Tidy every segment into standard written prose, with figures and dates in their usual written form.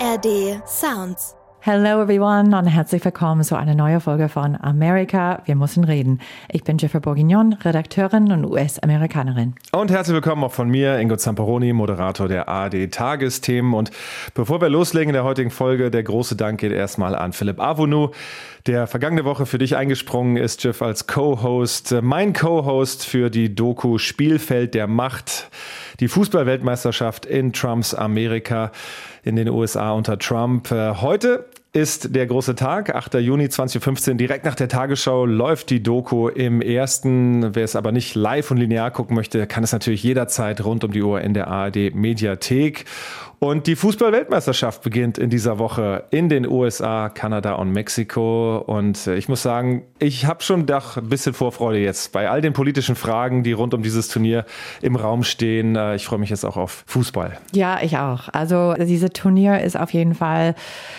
ARD Sounds. Hello everyone und herzlich willkommen zu einer neuen Folge von Amerika, wir müssen reden. Ich bin Jennifer Bourguignon, Redakteurin und US-Amerikanerin. Und herzlich willkommen auch von mir, Ingo Zamperoni, Moderator der ARD-Tagesthemen. Und bevor wir loslegen in der heutigen Folge, der große Dank geht erstmal an Philipp Avonu, der vergangene Woche für dich eingesprungen ist, Jeff, als Co-Host. Mein Co-Host für die Doku Spielfeld der Macht, die Fußball-Weltmeisterschaft in Trumps Amerika, in den USA unter Trump. Heute ist der große Tag, 8. Juni 2015. Direkt nach der Tagesschau läuft die Doku im Ersten. Wer es aber nicht live und linear gucken möchte, kann es natürlich jederzeit rund um die Uhr in der ARD-Mediathek. Und die Fußball-Weltmeisterschaft beginnt in dieser Woche in den USA, Kanada und Mexiko. Und ich muss sagen, ich habe schon doch ein bisschen Vorfreude jetzt bei all den politischen Fragen, die rund um dieses Turnier im Raum stehen. Ich freue mich jetzt auch auf Fußball. Ja, ich auch. Also dieses Turnier ist auf jeden Fall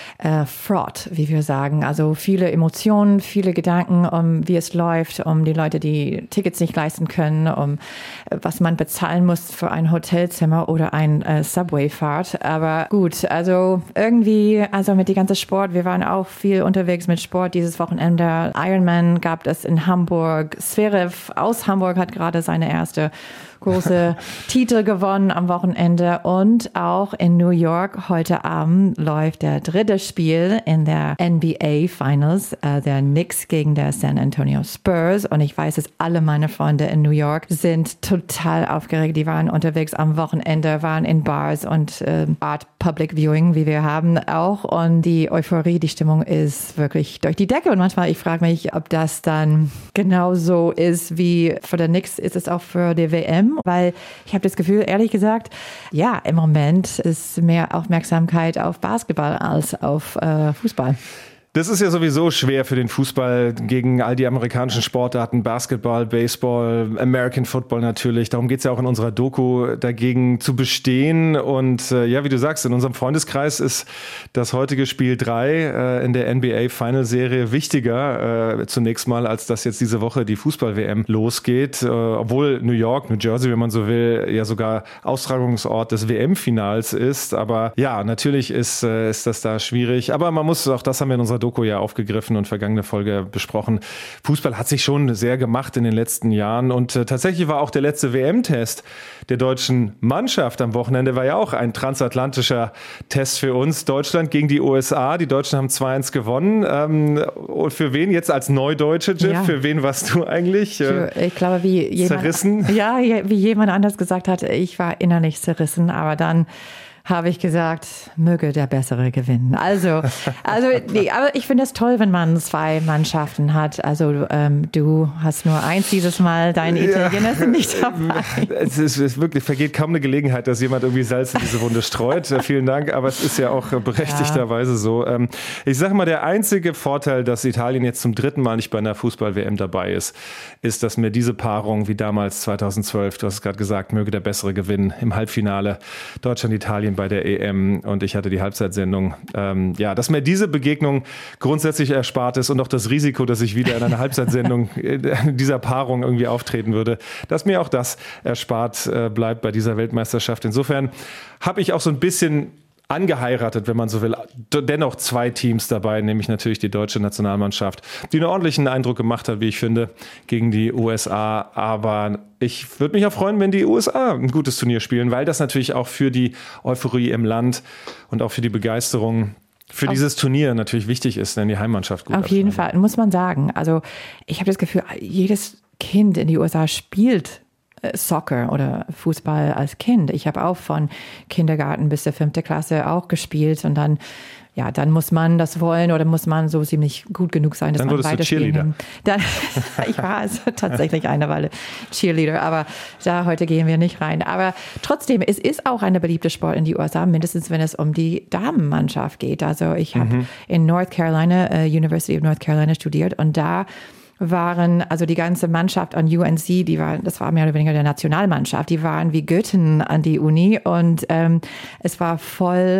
fraught, wie wir sagen. Also viele Emotionen, viele Gedanken, um wie es läuft, um die Leute, die Tickets nicht leisten können, um was man bezahlen muss für ein Hotelzimmer oder ein Subway-Fahrt. Aber gut, also irgendwie, also mit dem ganzen Sport, wir waren auch viel unterwegs mit Sport dieses Wochenende. Ironman gab es in Hamburg. Zverev aus Hamburg hat gerade seine erste große Titel gewonnen am Wochenende und auch in New York heute Abend läuft der dritte Spiel in der NBA Finals, der Knicks gegen der San Antonio Spurs und ich weiß, dass alle meine Freunde in New York sind total aufgeregt, die waren unterwegs am Wochenende, waren in Bars und Art Public Viewing, wie wir haben auch und die Euphorie, die Stimmung ist wirklich durch die Decke und manchmal, ich frage mich, ob das dann genauso ist wie für der Knicks, ist es auch für die WM. Weil ich habe das Gefühl, ehrlich gesagt, ja, im Moment ist mehr Aufmerksamkeit auf Basketball als auf Fußball. Das ist ja sowieso schwer für den Fußball gegen all die amerikanischen Sportarten, Basketball, Baseball, American Football natürlich. Darum geht's ja auch in unserer Doku, dagegen zu bestehen. Und ja, wie du sagst, in unserem Freundeskreis ist das heutige Spiel 3 in der NBA-Final-Serie wichtiger zunächst mal, als dass jetzt diese Woche die Fußball-WM losgeht. Obwohl New York, New Jersey, wenn man so will, ja sogar Austragungsort des WM-Finals ist. Aber ja, natürlich ist das da schwierig. Aber man muss, auch das haben wir in unserer Doku ja aufgegriffen und vergangene Folge besprochen. Fußball hat sich schon sehr gemacht in den letzten Jahren und tatsächlich war auch der letzte WM-Test der deutschen Mannschaft am Wochenende war ja auch ein transatlantischer Test für uns. Deutschland gegen die USA. Die Deutschen haben 2-1 gewonnen. Und für wen jetzt als Neudeutsche, Jeff? Ja. Für wen warst du eigentlich? Ich glaube, wie jemand, zerrissen? Ja, wie jemand anders gesagt hat, ich war innerlich zerrissen, aber dann habe ich gesagt, möge der Bessere gewinnen. Also nee, aber ich finde es toll, wenn man zwei Mannschaften hat. Also du hast nur eins dieses Mal, dein Italiener ist nicht dabei. Es ist wirklich, vergeht kaum eine Gelegenheit, dass jemand irgendwie Salz in diese Wunde streut. Vielen Dank, aber es ist ja auch berechtigterweise so. Ich sage mal, der einzige Vorteil, dass Italien jetzt zum dritten Mal nicht bei einer Fußball-WM dabei ist, dass mir diese Paarung wie damals 2012, du hast es gerade gesagt, möge der Bessere gewinnen im Halbfinale Deutschland-Italien bei der EM und ich hatte die Halbzeitsendung. Dass mir diese Begegnung grundsätzlich erspart ist und auch das Risiko, dass ich wieder in einer Halbzeitsendung dieser Paarung irgendwie auftreten würde, dass mir auch das erspart bleibt bei dieser Weltmeisterschaft. Insofern habe ich auch so ein bisschen angeheiratet, wenn man so will. Dennoch zwei Teams dabei, nämlich natürlich die deutsche Nationalmannschaft, die einen ordentlichen Eindruck gemacht hat, wie ich finde, gegen die USA. Aber ich würde mich auch freuen, wenn die USA ein gutes Turnier spielen, weil das natürlich auch für die Euphorie im Land und auch für die Begeisterung für dieses Turnier natürlich wichtig ist, wenn die Heimmannschaft gut Auf jeden Fall, muss man sagen. Also ich habe das Gefühl, jedes Kind in die USA spielt Soccer oder Fußball als Kind. Ich habe auch von Kindergarten bis zur 5. Klasse auch gespielt und dann muss man das wollen oder muss man so ziemlich gut genug sein, dass dann man weiterspielen kann. Ich war also tatsächlich eine Weile Cheerleader, aber heute gehen wir nicht rein. Aber trotzdem, es ist auch eine beliebte Sport in die USA, mindestens wenn es um die Damenmannschaft geht. Also ich habe in North Carolina, University of North Carolina studiert und da waren, also die ganze Mannschaft an UNC, das war mehr oder weniger der Nationalmannschaft, die waren wie Götten an die Uni und es war voll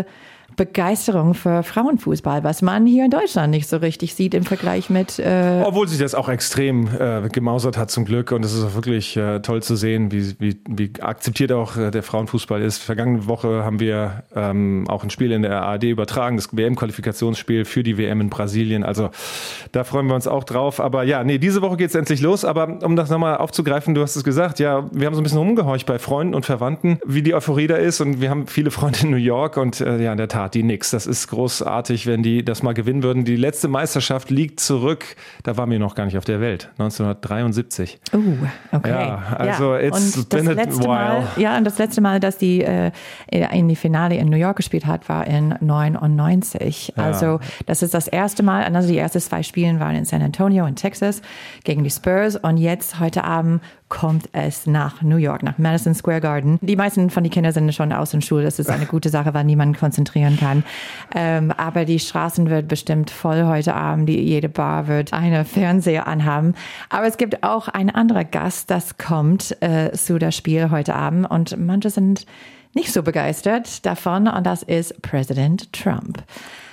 Begeisterung für Frauenfußball, was man hier in Deutschland nicht so richtig sieht im Vergleich mit... Obwohl sich das auch extrem gemausert hat zum Glück und es ist auch wirklich toll zu sehen, wie akzeptiert auch der Frauenfußball ist. Vergangene Woche haben wir auch ein Spiel in der ARD übertragen, das WM-Qualifikationsspiel für die WM in Brasilien. Also da freuen wir uns auch drauf. Aber ja, diese Woche geht es endlich los. Aber um das nochmal aufzugreifen, du hast es gesagt, ja, wir haben so ein bisschen rumgehorcht bei Freunden und Verwandten, wie die Euphorie da ist und wir haben viele Freunde in New York und ja, in der Tat, die Knicks. Das ist großartig, wenn die das mal gewinnen würden. Die letzte Meisterschaft liegt zurück. Da waren wir noch gar die Welt. 1973. Okay. Ja, also it's been a while. Und das letzte Mal, dass die in die Finale in New York gespielt hat, war in 99. Ja. Also das ist das erste Mal. Also die ersten 2 Spiele waren in San Antonio in Texas gegen die Spurs und jetzt heute Abend kommt es nach New York, nach Madison Square Garden. Die meisten von den Kindern sind schon aus der Schule. Das ist eine gute Sache, weil niemand konzentrieren kann. Aber die Straßen wird bestimmt voll heute Abend. Jede Bar wird einen Fernseher anhaben. Aber es gibt auch einen anderen Gast, das kommt zu das Spiel heute Abend. Und manche sind nicht so begeistert davon. Und das ist Präsident Trump.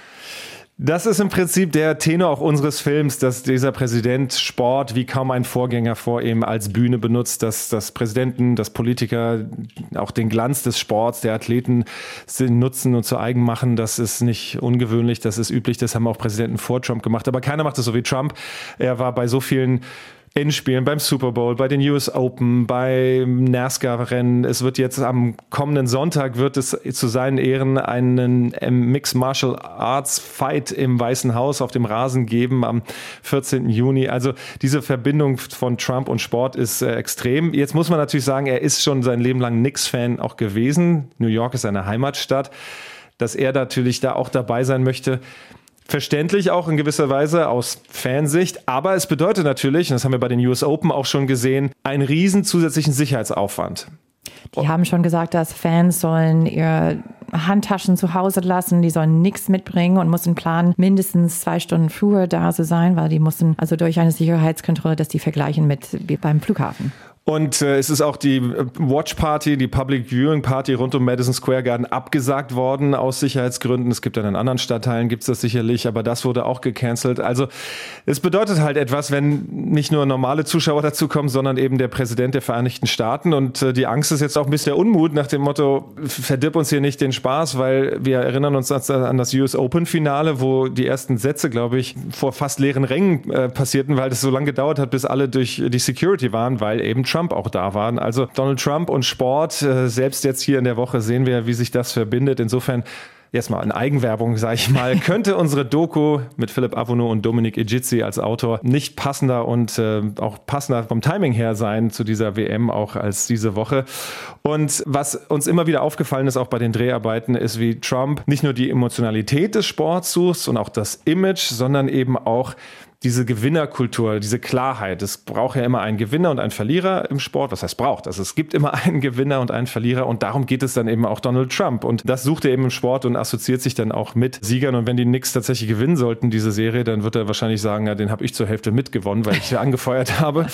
Das ist im Prinzip der Tenor auch unseres Films, dass dieser Präsident Sport wie kaum ein Vorgänger vor ihm als Bühne benutzt, dass Präsidenten, dass Politiker auch den Glanz des Sports, der Athleten nutzen und zu eigen machen. Das ist nicht ungewöhnlich, das ist üblich, das haben auch Präsidenten vor Trump gemacht. Aber keiner macht das so wie Trump. Er war bei so vielen Endspielen, beim Super Bowl, bei den US Open, beim NASCAR-Rennen. Es wird jetzt am kommenden Sonntag wird es zu seinen Ehren einen Mixed Martial Arts Fight im Weißen Haus auf dem Rasen geben am 14. Juni. Also diese Verbindung von Trump und Sport ist extrem. Jetzt muss man natürlich sagen, er ist schon sein Leben lang Knicks-Fan auch gewesen. New York ist seine Heimatstadt. Dass er natürlich da auch dabei sein möchte, verständlich auch in gewisser Weise aus Fansicht, aber es bedeutet natürlich, und das haben wir bei den US Open auch schon gesehen, einen riesen zusätzlichen Sicherheitsaufwand. Die haben schon gesagt, dass Fans sollen ihre Handtaschen zu Hause lassen, die sollen nichts mitbringen und müssen planen, mindestens 2 Stunden früher da zu sein, weil die mussten also durch eine Sicherheitskontrolle, dass die vergleichen mit wie beim Flughafen. Und es ist auch die Watch Party, die Public Viewing Party rund um Madison Square Garden abgesagt worden aus Sicherheitsgründen. Es gibt dann in anderen Stadtteilen, gibt's das sicherlich, aber das wurde auch gecancelt. Also es bedeutet halt etwas, wenn nicht nur normale Zuschauer dazukommen, sondern eben der Präsident der Vereinigten Staaten. Und die Angst ist jetzt auch ein bisschen der Unmut nach dem Motto, verdirb uns hier nicht den Spaß, weil wir erinnern uns an das US Open Finale, wo die ersten Sätze, glaube ich, vor fast leeren Rängen passierten, weil das so lange gedauert hat, bis alle durch die Security waren, weil eben Trump auch da waren. Also Donald Trump und Sport, selbst jetzt hier in der Woche sehen wir, wie sich das verbindet. Insofern jetzt mal in Eigenwerbung, sage ich mal, könnte unsere Doku mit Philipp Avono und Dominik Egizi als Autor nicht passender und auch passender vom Timing her sein zu dieser WM auch als diese Woche. Und was uns immer wieder aufgefallen ist, auch bei den Dreharbeiten, ist, wie Trump nicht nur die Emotionalität des Sports sucht und auch das Image, sondern eben auch diese Gewinnerkultur, diese Klarheit. Es braucht ja immer einen Gewinner und einen Verlierer im Sport. Was heißt braucht? Also es gibt immer einen Gewinner und einen Verlierer und darum geht es dann eben auch Donald Trump. Und das sucht er eben im Sport und assoziiert sich dann auch mit Siegern. Und wenn die Knicks tatsächlich gewinnen sollten, diese Serie, dann wird er wahrscheinlich sagen, ja, den habe ich zur Hälfte mitgewonnen, weil ich sie angefeuert habe.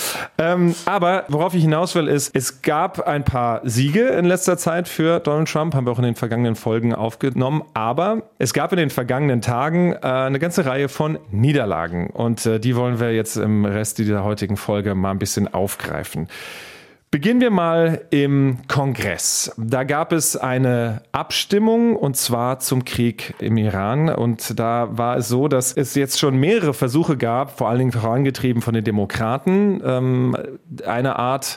Aber worauf ich hinaus will, ist, es gab ein paar Siege in letzter Zeit für Donald Trump, haben wir auch in den vergangenen Folgen aufgenommen. Aber es gab in den vergangenen Tagen eine ganze Reihe von Niederlagen. Und die wollen wir jetzt im Rest dieser heutigen Folge mal ein bisschen aufgreifen. Beginnen wir mal im Kongress. Da gab es eine Abstimmung und zwar zum Krieg im Iran. Und da war es so, dass es jetzt schon mehrere Versuche gab, vor allen Dingen vorangetrieben von den Demokraten, eine Art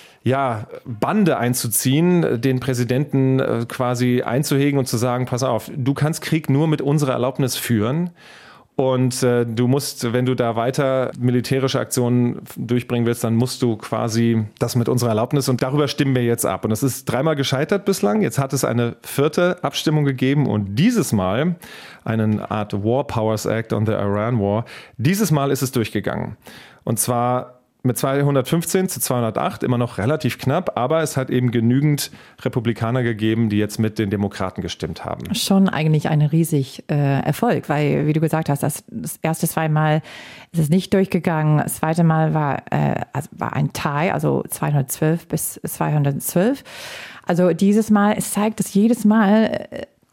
Bande einzuziehen, den Präsidenten quasi einzuhegen und zu sagen, pass auf, du kannst Krieg nur mit unserer Erlaubnis führen. Und du musst, wenn du da weiter militärische Aktionen durchbringen willst, dann musst du quasi das mit unserer Erlaubnis und darüber stimmen wir jetzt ab. Und das ist 3-mal gescheitert bislang. Jetzt hat es eine 4. Abstimmung gegeben und dieses Mal eine Art War Powers Act on the Iran War. Dieses Mal ist es durchgegangen. Und zwar mit 215 zu 208, immer noch relativ knapp, aber es hat eben genügend Republikaner gegeben, die jetzt mit den Demokraten gestimmt haben. Schon eigentlich ein riesig Erfolg, weil, wie du gesagt hast, das erste 2 Mal ist es nicht durchgegangen. Das zweite Mal war ein Tie, also 212 bis 212. Also dieses Mal, es zeigt, dass jedes Mal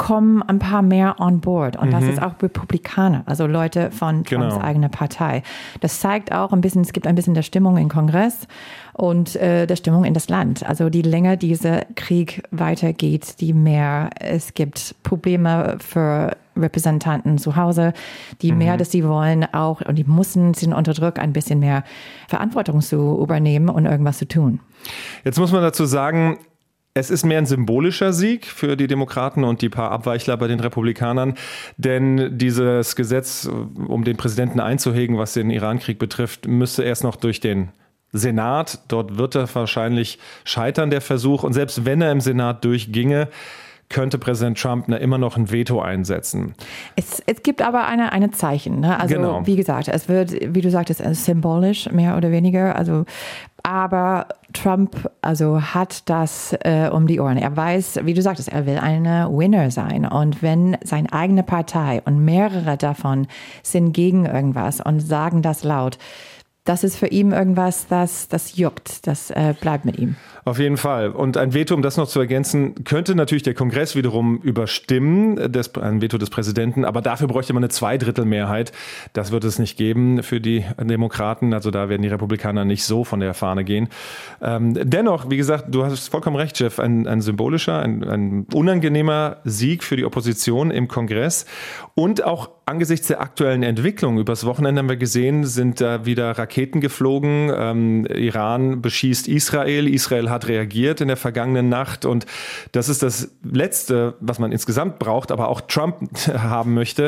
kommen ein paar mehr on board. Und das ist auch Republikaner, also Leute von Trumps eigener Partei. Das zeigt auch ein bisschen, es gibt ein bisschen der Stimmung im Kongress und der Stimmung in das Land. Also die länger dieser Krieg weitergeht, die mehr es gibt Probleme für Repräsentanten zu Hause, die mehr, dass sie wollen auch, und die sind unter Druck, ein bisschen mehr Verantwortung zu übernehmen und irgendwas zu tun. Jetzt muss man dazu sagen, es ist mehr ein symbolischer Sieg für die Demokraten und die paar Abweichler bei den Republikanern, denn dieses Gesetz, um den Präsidenten einzuhegen, was den Iran-Krieg betrifft, müsste erst noch durch den Senat. Dort wird er wahrscheinlich scheitern, der Versuch. Und selbst wenn er im Senat durchginge, könnte Präsident Trump immer noch ein Veto einsetzen. Es gibt aber eine Zeichen. Ne? Also wie gesagt, es wird, wie du sagtest, symbolisch mehr oder weniger. Also aber Trump hat das um die Ohren. Er weiß, wie du sagtest, er will eine Winner sein. Und wenn seine eigene Partei und mehrere davon sind gegen irgendwas und sagen das laut, das ist für ihn irgendwas, das juckt, das bleibt mit ihm. Auf jeden Fall. Und ein Veto, um das noch zu ergänzen, könnte natürlich der Kongress wiederum überstimmen, ein Veto des Präsidenten, aber dafür bräuchte man eine Zweidrittelmehrheit. Das wird es nicht geben für die Demokraten, also da werden die Republikaner nicht so von der Fahne gehen. Dennoch, wie gesagt, du hast vollkommen recht, Jeff, ein symbolischer, ein unangenehmer Sieg für die Opposition im Kongress und auch angesichts der aktuellen Entwicklung. Übers Wochenende haben wir gesehen, sind da wieder Raketen geflogen. Iran beschießt Israel. Israel hat reagiert in der vergangenen Nacht. Und das ist das Letzte, was man insgesamt braucht, aber auch Trump haben möchte,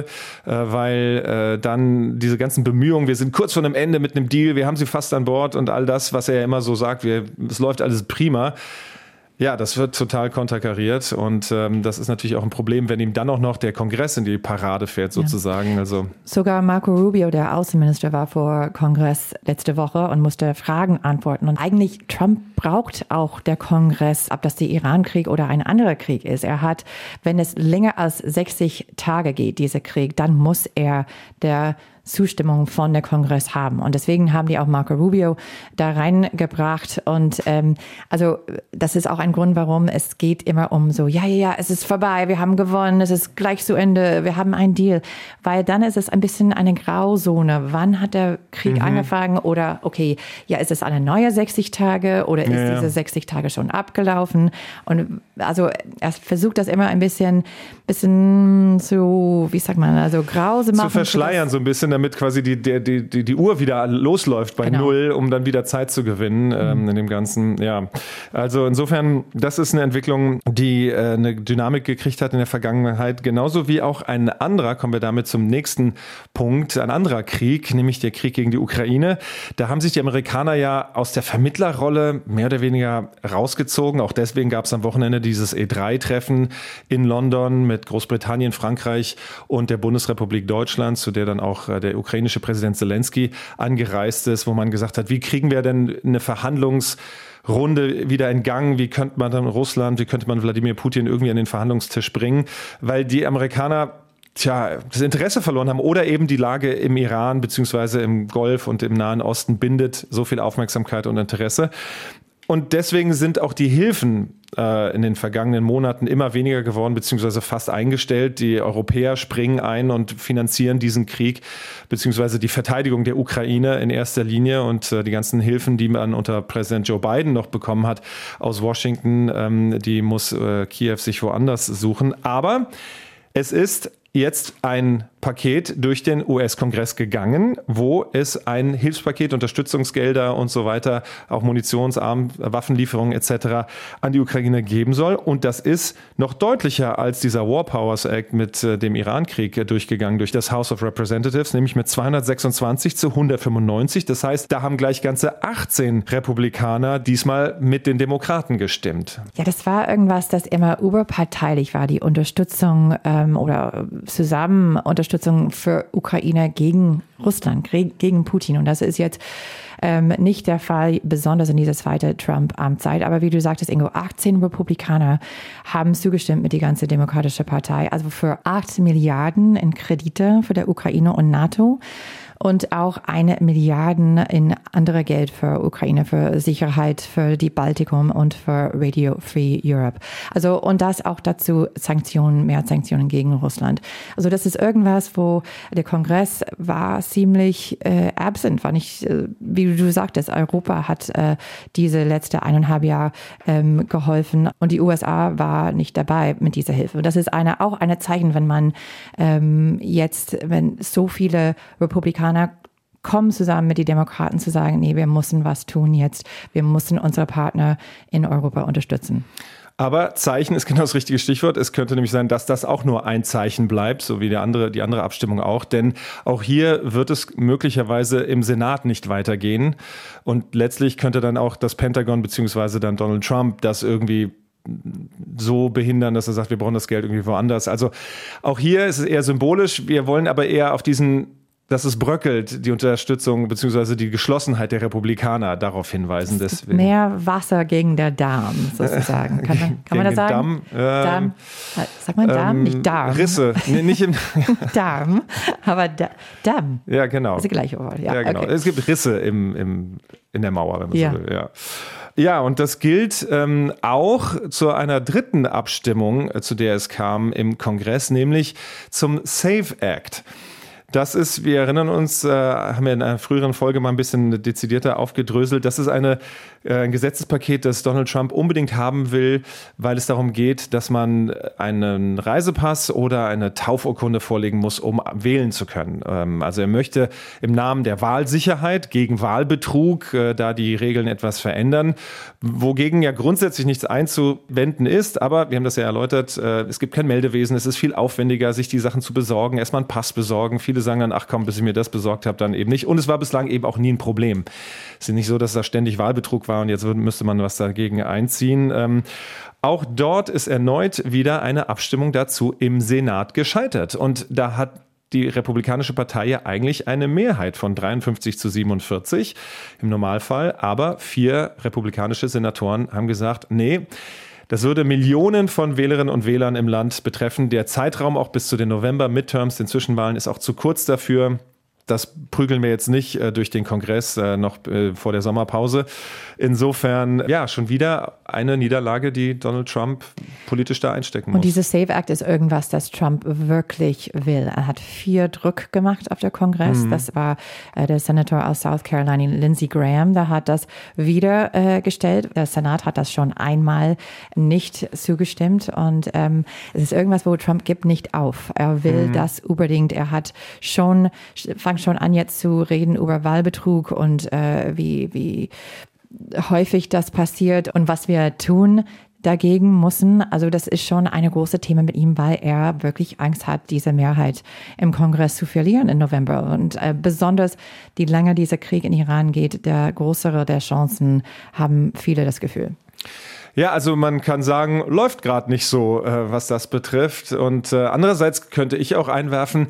weil dann diese ganzen Bemühungen, wir sind kurz vor einem Ende mit einem Deal, wir haben sie fast an Bord und all das, was er ja immer so sagt, es läuft alles prima. Ja, das wird total konterkariert und das ist natürlich auch ein Problem, wenn ihm dann auch noch der Kongress in die Parade fährt sozusagen. Ja. Also sogar Marco Rubio, der Außenminister, war vor Kongress letzte Woche und musste Fragen antworten. Und eigentlich, Trump braucht auch der Kongress, ob das der Iran-Krieg oder ein anderer Krieg ist. Er hat, wenn es länger als 60 Tage geht, dieser Krieg, dann muss er der Zustimmung von der Kongress haben. Und deswegen haben die auch Marco Rubio da reingebracht. Und also das ist auch ein Grund, warum es geht immer um so, ja, es ist vorbei, wir haben gewonnen, es ist gleich zu Ende, wir haben einen Deal. Weil dann ist es ein bisschen eine Grauzone. Wann hat der Krieg angefangen? Oder okay, ja, ist es eine neue 60 Tage oder ist diese 60 Tage schon abgelaufen? Und also er versucht das immer ein bisschen zu, wie sagt man, also grause machen. Zu verschleiern so ein bisschen, damit quasi die Uhr wieder losläuft bei Null, um dann wieder Zeit zu gewinnen in dem Ganzen. Ja, also insofern, das ist eine Entwicklung, die eine Dynamik gekriegt hat in der Vergangenheit, genauso wie auch ein anderer, kommen wir damit zum nächsten Punkt, ein anderer Krieg, nämlich der Krieg gegen die Ukraine. Da haben sich die Amerikaner ja aus der Vermittlerrolle mehr oder weniger rausgezogen. Auch deswegen gab es am Wochenende dieses E3-Treffen in London mit Großbritannien, Frankreich und der Bundesrepublik Deutschland, zu der dann auch der ukrainische Präsident Zelensky angereist ist, wo man gesagt hat, wie kriegen wir denn eine Verhandlungsrunde wieder in Gang? Wie könnte man dann Russland, wie könnte man Wladimir Putin irgendwie an den Verhandlungstisch bringen? Weil die Amerikaner das Interesse verloren haben oder eben die Lage im Iran beziehungsweise im Golf und im Nahen Osten bindet so viel Aufmerksamkeit und Interesse. Und deswegen sind auch die Hilfen in den vergangenen Monaten immer weniger geworden, beziehungsweise fast eingestellt. Die Europäer springen ein und finanzieren diesen Krieg, beziehungsweise die Verteidigung der Ukraine in erster Linie und die ganzen Hilfen, die man unter Präsident Joe Biden noch bekommen hat aus Washington, die muss Kiew sich woanders suchen. Aber es ist jetzt ein Paket durch den US-Kongress gegangen, wo es ein Hilfspaket, Unterstützungsgelder und so weiter, auch Munitionsarm, Waffenlieferungen etc. an die Ukraine geben soll. Und das ist noch deutlicher als dieser War Powers Act mit dem Iran-Krieg durchgegangen durch das House of Representatives, nämlich mit 226 zu 195. Das heißt, da haben gleich ganze 18 Republikaner diesmal mit den Demokraten gestimmt. Ja, das war irgendwas, das immer überparteilich war, die Unterstützung oder zusammen Unterstützung für Ukraine gegen Russland, gegen Putin. Und das ist jetzt nicht der Fall, besonders in dieser zweiten Trump-Amtszeit. Aber wie du sagtest, Ingo, 18 Republikaner haben zugestimmt mit die ganze Demokratische Partei. Also für 8 Milliarden in Kredite für der Ukraine und NATO. und auch 1 Milliarde in andere Geld für Ukraine, für Sicherheit, für die Baltikum und für Radio Free Europe. Also, und das auch dazu mehr Sanktionen gegen Russland. Also, das ist irgendwas, wo der Kongress war ziemlich absent, war nicht, wie du sagtest, Europa hat diese letzte 1,5 Jahre geholfen und die USA war nicht dabei mit dieser Hilfe. Und das ist auch eine Zeichen, wenn man wenn so viele Republikaner kommen zusammen mit den Demokraten zu sagen, nee, wir müssen was tun jetzt. Wir müssen unsere Partner in Europa unterstützen. Aber Zeichen ist genau das richtige Stichwort. Es könnte nämlich sein, dass das auch nur ein Zeichen bleibt, so wie die andere Abstimmung auch. Denn auch hier wird es möglicherweise im Senat nicht weitergehen. Und letztlich könnte dann auch das Pentagon beziehungsweise dann Donald Trump das irgendwie so behindern, dass er sagt, wir brauchen das Geld irgendwie woanders. Also auch hier ist es eher symbolisch. Wir wollen aber eher auf dass es bröckelt, die Unterstützung bzw. die Geschlossenheit der Republikaner darauf hinweisen. Deswegen. Mehr Wasser gegen der Darm, sozusagen. Kann man das sagen? Darm. Sagt man Darm? Nicht Darm. Risse. Nee, nicht im Darm, aber Darm. Ja, genau. Das ist das gleiche Wort. Ja, genau. Okay. Es gibt Risse in der Mauer, wenn man so will. Ja. Ja, und das gilt auch zu einer dritten Abstimmung, zu der es kam im Kongress, nämlich zum SAFE Act. Das ist, wir erinnern uns, haben wir in einer früheren Folge mal ein bisschen dezidierter aufgedröselt, das ist ein Gesetzespaket, das Donald Trump unbedingt haben will, weil es darum geht, dass man einen Reisepass oder eine Taufurkunde vorlegen muss, um wählen zu können. Also er möchte im Namen der Wahlsicherheit gegen Wahlbetrug da die Regeln etwas verändern, wogegen ja grundsätzlich nichts einzuwenden ist, aber wir haben das ja erläutert, es gibt kein Meldewesen, es ist viel aufwendiger, sich die Sachen zu besorgen, erstmal einen Pass besorgen. Viele sagen dann, ach komm, bis ich mir das besorgt habe, dann eben nicht. Und es war bislang eben auch nie ein Problem. Es ist nicht so, dass da ständig Wahlbetrug war und jetzt müsste man was dagegen einziehen. Auch dort ist erneut wieder eine Abstimmung dazu im Senat gescheitert. Und da hat die Republikanische Partei ja eigentlich eine Mehrheit von 53-47 im Normalfall. Aber 4 republikanische Senatoren haben gesagt, nee, das würde Millionen von Wählerinnen und Wählern im Land betreffen. Der Zeitraum auch bis zu den November-Midterms, den Zwischenwahlen, ist auch zu kurz dafür. Das prügeln wir jetzt nicht durch den Kongress noch vor der Sommerpause. Insofern, ja, schon wieder eine Niederlage, die Donald Trump politisch da einstecken muss. Und dieses SAFE Act ist irgendwas, das Trump wirklich will. Er hat 4 Druck gemacht auf der Kongress. Das war der Senator aus South Carolina, Lindsey Graham, der hat das wieder gestellt. Der Senat hat das schon einmal nicht zugestimmt. Und es ist irgendwas, wo Trump gibt nicht auf. Er will das unbedingt. Er hat fängt schon an, jetzt zu reden über Wahlbetrug und wie häufig das passiert und was wir tun dagegen müssen. Also das ist schon eine große Thema mit ihm, weil er wirklich Angst hat, diese Mehrheit im Kongress zu verlieren im November. Und besonders, je länger dieser Krieg in Iran geht, der größere der Chancen haben viele das Gefühl. Ja, also man kann sagen, läuft gerade nicht so, was das betrifft. Und andererseits könnte ich auch einwerfen,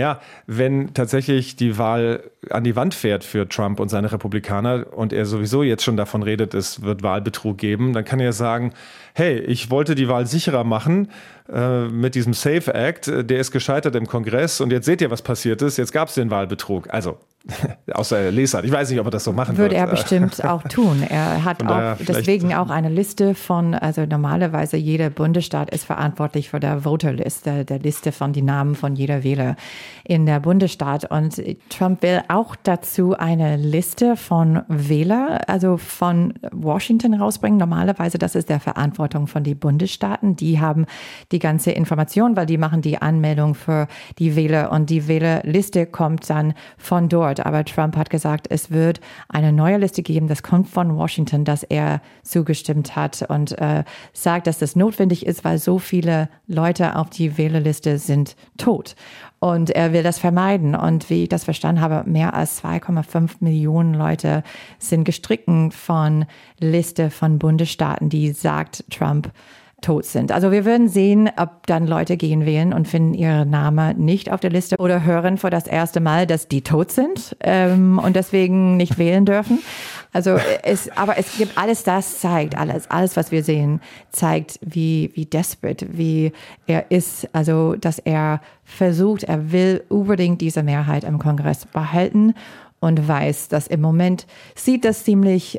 wenn tatsächlich die Wahl an die Wand fährt für Trump und seine Republikaner und er sowieso jetzt schon davon redet, es wird Wahlbetrug geben, dann kann er sagen, hey, ich wollte die Wahl sicherer machen mit diesem SAFE Act, der ist gescheitert im Kongress und jetzt seht ihr, was passiert ist, jetzt gab es den Wahlbetrug. Also außer Lesart. Ich weiß nicht, ob er das so machen würde. Würde er bestimmt auch tun. Er hat auch deswegen auch eine Liste also normalerweise jeder Bundesstaat ist verantwortlich für der Voterliste, der Liste von den Namen von jeder Wähler in der Bundesstaat. Und Trump will auch dazu eine Liste von Wählern, also von Washington rausbringen. Normalerweise, das ist der Verantwortung von den Bundesstaaten. Die haben die ganze Information, weil die machen die Anmeldung für die Wähler und die Wählerliste kommt dann von dort. Aber Trump hat gesagt, es wird eine neue Liste geben, das kommt von Washington, dass er zugestimmt hat und sagt, dass das notwendig ist, weil so viele Leute auf die Wählerliste sind tot. Und er will das vermeiden. Und wie ich das verstanden habe, mehr als 2,5 Millionen Leute sind gestrichen von Liste von Bundesstaaten, die sagt Trump, tot sind. Also wir werden sehen, ob dann Leute gehen wählen und finden ihre Namen nicht auf der Liste oder hören für das erste Mal, dass die tot sind und deswegen nicht wählen dürfen. Also aber es gibt das zeigt alles, was wir sehen, zeigt, wie desperate, wie er ist. Also, dass er versucht, er will unbedingt diese Mehrheit im Kongress behalten und weiß, dass im Moment sieht das ziemlich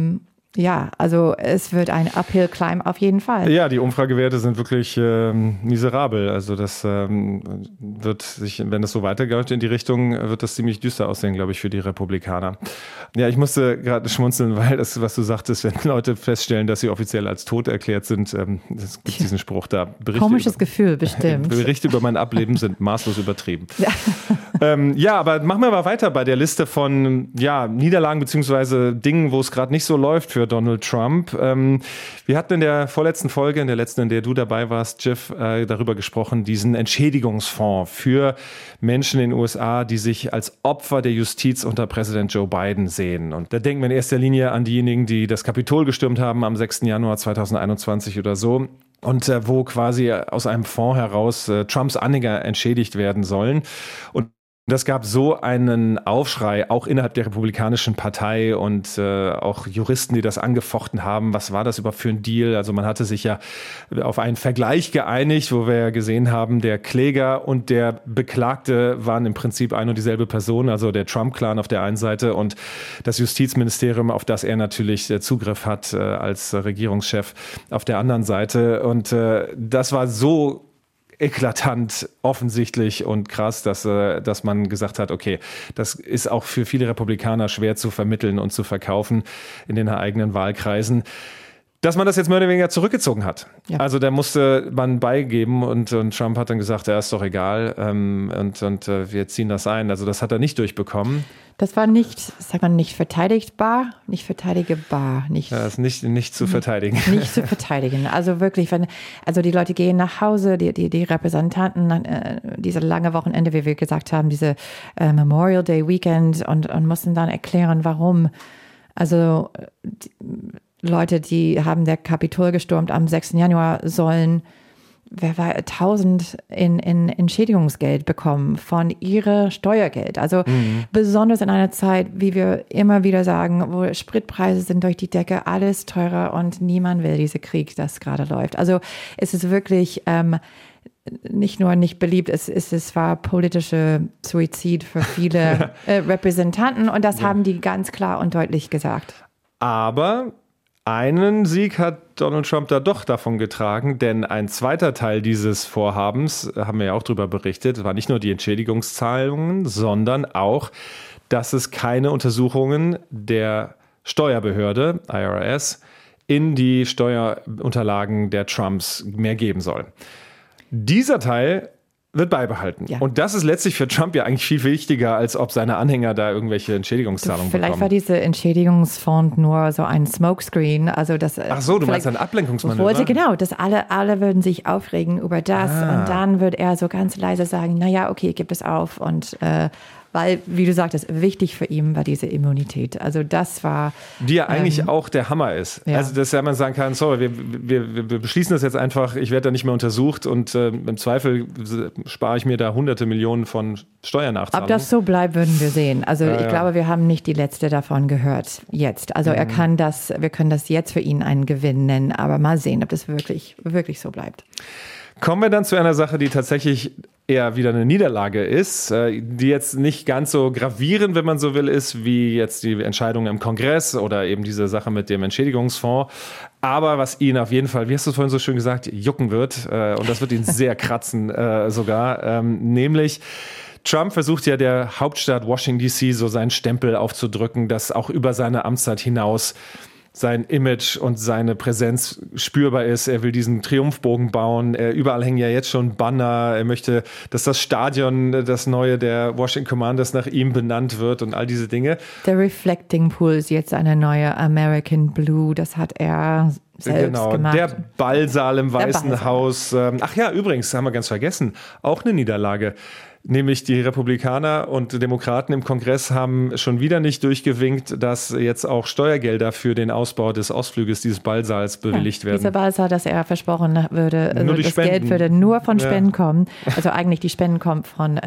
also es wird ein Uphill Climb auf jeden Fall. Ja, die Umfragewerte sind wirklich miserabel. Also das wird sich, wenn das so weitergeht in die Richtung, wird das ziemlich düster aussehen, glaube ich, für die Republikaner. Ja, ich musste gerade schmunzeln, weil das, was du sagtest, wenn Leute feststellen, dass sie offiziell als tot erklärt sind, es gibt diesen Spruch da. Komisches Gefühl, bestimmt. Berichte über mein Ableben sind maßlos übertrieben. Ja. Aber machen wir mal weiter bei der Liste von Niederlagen bzw. Dingen, wo es gerade nicht so läuft für Donald Trump. Wir hatten in der vorletzten Folge, in der letzten, in der du dabei warst, Jeff, darüber gesprochen, diesen Entschädigungsfonds für Menschen in den USA, die sich als Opfer der Justiz unter Präsident Joe Biden sehen. Und da denken wir in erster Linie an diejenigen, die das Kapitol gestürmt haben am 6. Januar 2021 oder so. Und wo quasi aus einem Fonds heraus Trumps Anhänger entschädigt werden sollen. Und das gab so einen Aufschrei, auch innerhalb der Republikanischen Partei und auch Juristen, die das angefochten haben. Was war das überhaupt für ein Deal? Also man hatte sich ja auf einen Vergleich geeinigt, wo wir ja gesehen haben, der Kläger und der Beklagte waren im Prinzip ein und dieselbe Person, also der Trump-Clan auf der einen Seite und das Justizministerium, auf das er natürlich Zugriff hat als Regierungschef auf der anderen Seite. Und das war so eklatant, offensichtlich und krass, dass man gesagt hat, okay, das ist auch für viele Republikaner schwer zu vermitteln und zu verkaufen in den eigenen Wahlkreisen. Dass man das jetzt mehr oder weniger zurückgezogen hat. Ja. Also da musste man beigeben und Trump hat dann gesagt, ja, ist doch egal und wir ziehen das ein. Also das hat er nicht durchbekommen. Das war nicht, sagt man, nicht verteidigbar, nicht verteidigbar. Das ist nicht zu verteidigen. Nicht zu verteidigen. Also wirklich, also die Leute gehen nach Hause, die Repräsentanten, diese lange Wochenende, wie wir gesagt haben, diese Memorial Day Weekend und mussten dann erklären, warum. Also Leute, die haben der Kapitol gestürmt am 6. Januar, sollen 1.000 in Entschädigungsgeld bekommen von ihrer Steuergeld. Also besonders in einer Zeit, wie wir immer wieder sagen, wo Spritpreise sind durch die Decke, alles teurer und niemand will diesen Krieg, das gerade läuft. Also es ist wirklich nicht nur nicht beliebt, es war politischer Suizid für viele Repräsentanten und das haben die ganz klar und deutlich gesagt. Aber einen Sieg hat Donald Trump da doch davon getragen, denn ein zweiter Teil dieses Vorhabens, haben wir ja auch darüber berichtet, war nicht nur die Entschädigungszahlungen, sondern auch, dass es keine Untersuchungen der Steuerbehörde, IRS, in die Steuerunterlagen der Trumps mehr geben soll. Dieser Teil wird beibehalten. Ja. Und das ist letztlich für Trump ja eigentlich viel wichtiger, als ob seine Anhänger da irgendwelche Entschädigungszahlungen bekommen. Vielleicht war dieser Entschädigungsfonds nur so ein Smokescreen. Also das, ach so, du meinst ein Ablenkungsmanöver? Genau, dass alle würden sich aufregen über das und dann wird er so ganz leise sagen, naja, okay, gib es auf und weil, wie du sagtest, wichtig für ihn war diese Immunität. Also das war... Die ja eigentlich auch der Hammer ist. Ja. Also dass ja man sagen kann, sorry, wir beschließen das jetzt einfach, ich werde da nicht mehr untersucht und im Zweifel spare ich mir da hunderte Millionen von Steuernachzahlungen. Ob das so bleibt, würden wir sehen. Also ich glaube, wir haben nicht die letzte davon gehört jetzt. Also wir können das jetzt für ihn einen Gewinn nennen, aber mal sehen, ob das wirklich so bleibt. Kommen wir dann zu einer Sache, die tatsächlich eher wieder eine Niederlage ist, die jetzt nicht ganz so gravierend, wenn man so will, ist, wie jetzt die Entscheidung im Kongress oder eben diese Sache mit dem Entschädigungsfonds. Aber was ihn auf jeden Fall, wie hast du es vorhin so schön gesagt, jucken wird, und das wird ihn sehr kratzen sogar, nämlich Trump versucht ja der Hauptstadt Washington D.C. so seinen Stempel aufzudrücken, dass auch über seine Amtszeit hinaus sein Image und seine Präsenz spürbar ist. Er will diesen Triumphbogen bauen. Überall hängen ja jetzt schon Banner. Er möchte, dass das Stadion, das neue der Washington Commanders, nach ihm benannt wird und all diese Dinge. Der Reflecting Pool ist jetzt eine neue American Blue. Das hat er selbst gemacht. Der Ballsaal im Weißen Haus. Ach ja, übrigens, haben wir ganz vergessen, auch eine Niederlage. Nämlich die Republikaner und Demokraten im Kongress haben schon wieder nicht durchgewinkt, dass jetzt auch Steuergelder für den Ausbau des Ostflüges dieses Ballsaals bewilligt werden. Dieser Ballsaal, dass er versprochen würde, also das Geld würde nur von Spenden kommen. Also eigentlich die Spenden kommen von